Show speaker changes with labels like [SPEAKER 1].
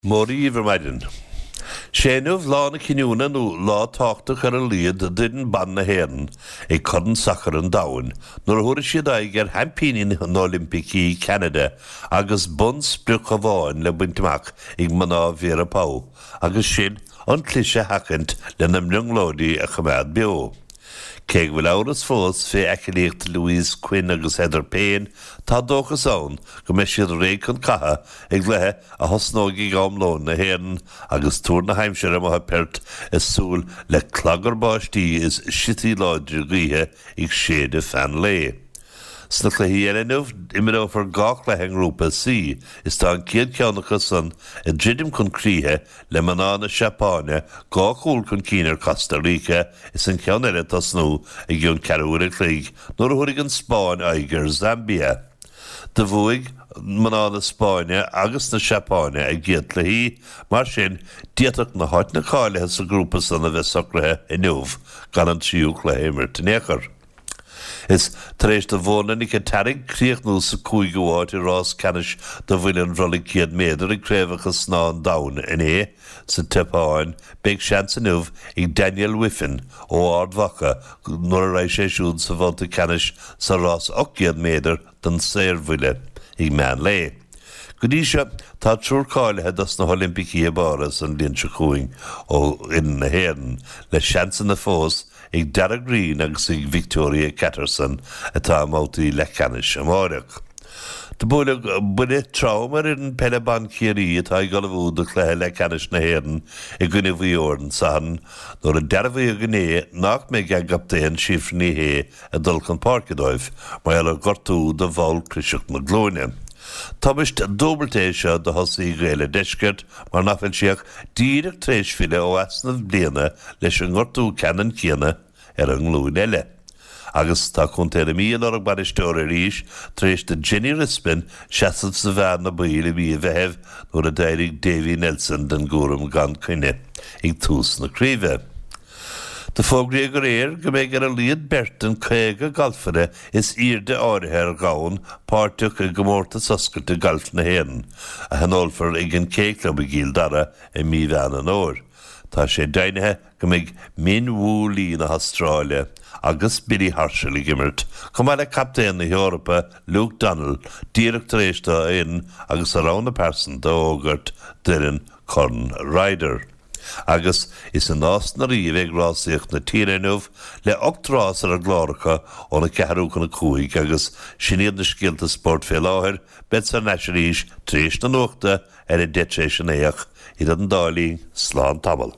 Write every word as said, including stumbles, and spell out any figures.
[SPEAKER 1] Mórí Vermaidin. Séanamh lána ciniúna nó lá táchtach ar an líad duine ban na héan ag codann sachar an domhain nuair a thuair siad aig ar hampíní na Olympící Canada agus bun sprioc a bháin le buinteach ag maná Vera Pauw agus sin an clise hacant le na mionglódaí a chumad beo. Céig bhfuil áras fós fé eicilíocht Louise Quinn agus Heather Payne tá dóchas ann go mbeidh siad réig chun catha ag lethe a thosnógaí gámlón na héan agus túr na haimseir am a peirt is súil le clagar báistí is sití láidir gíthe ag séad fan lé. Sna chluichí eileinmh imar ófar gach le hen grúpa sí is tá an céad ceannachas san a dridim chun críthe le maná na Seapáine gá chúl chun cínar Costa Rica is an ceann eile tá snú ag gion cearúir a chluig nuair a thuairigh an Spáin aigear Zambia. De bhuaig maná na Spáine agus na Seapáine ag giad le hí mar sin diaach na háit na cáilethe sa grúpa san a bheith socrathe inniuh gan an tríú le éimir tnéachar. Is tar éis de bhóna nig a tarig críochnú sa cúig goháid i rás canis do bhfuil an rolig ciad méadar ag créfachas ná an daun in é sa tipáin beag seans inniuh ag Daniel Whiffin ó Ardmhacha nuair a raibh sé siúd sa bhánta canis sa rás ochciad méadar don Saormhuile ag meán lé. Go dtí seo tá trúrcáilethe dos na Olympící a báras an líonse chuing ó in na héan le seansan na fós ag Dara Green agus ag Victoria Catterson atá mátaí le canis amárach. Tá bula buine traumar in Peleban Ciarí atá ag galbhúd a chluthe le canis na héan i gcuine bhí ordan san nuair a dearbhí a gné nach méid ag gaptaíonn sifrní hé a dulcan parcadóibh mar eile gortú de bháil crisiach na glóine. Tábist dóbaltéis seo do thosaí réile deisceart mar nachfuil siach díreach tréisfile ó asnamh bliana leis an gortú ceann céanna ar an glúin eile. Agus tá chuntéir míon orach baristeoir a ríis tréis de Jenny Rispin seasamh sa bhean na baile bhí a bheitheh nuair a d'éirigh Davy Nelson den gúram gan cuine ag tús na críomhe. De fógraí gur éir go méid ar a líad bertan chéige galfare is irde áirithe ar gáin páirteach a gomórta soscailte galf na héan a hanolfar ag an céiclub i gíl dara i mí bhean an óir. Tá sé dainethe go méid min bhú lí na Austrráile agus Billy Herschel i gimmert chum eile captéin na Eorpa Luke Donald díreach tar éis dá in agus a rán na person dá ógart duine Conn Ryder. Agus is an nás na riomh ag rásaíocht na tíréinmh le ocht rás ar a gláracha ó na ceathrú na cúig agus siniad na scialta sport fé láthir bet sa neisiríis tríos na nuachta ar a deitréis an éach iad an dálaí slán tamil.